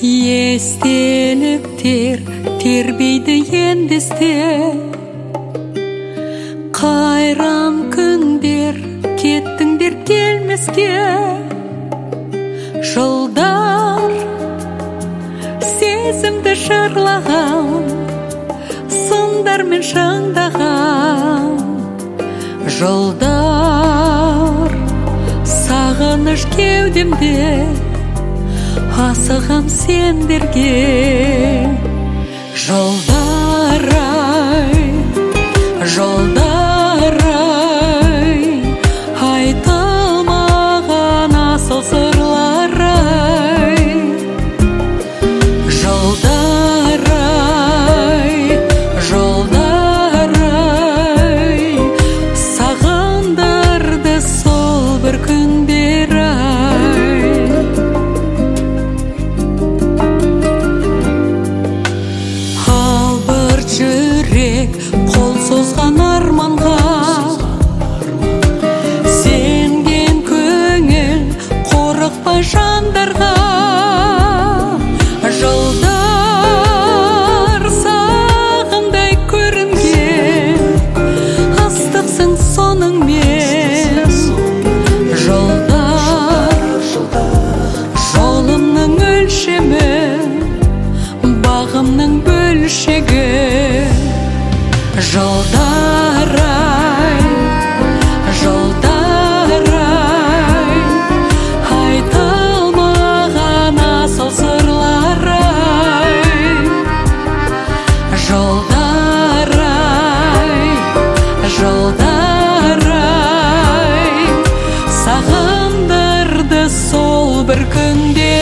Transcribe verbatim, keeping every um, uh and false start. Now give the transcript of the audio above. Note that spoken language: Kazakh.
Естеліктер тербейді ендісте, қайран күндер кеттіңдер келмеске. Жылдар сезімді жырлаған, сындармен шаңдаған. Жылдар сағыныш кеудемде, асығам сендерге. Жылдар ай, жылдар ай, айтылмаған асыл сырлар ай. Жылдар ай, жылдар ай, сағындырды сол бір күндер ай. Жүрек қол созған арманға, сенген көңіл қорықпай жандарға. Жылдар сағындай көрінген, ыстықсың соныңмен. Жылдар жолымның өлшемі, бағымның бөлшегі. Жылдар ай, жылдар ай, айтылмаған асыл сырлар ай. Жылдар ай, жылдар ай, сағындырды сол бір күнде.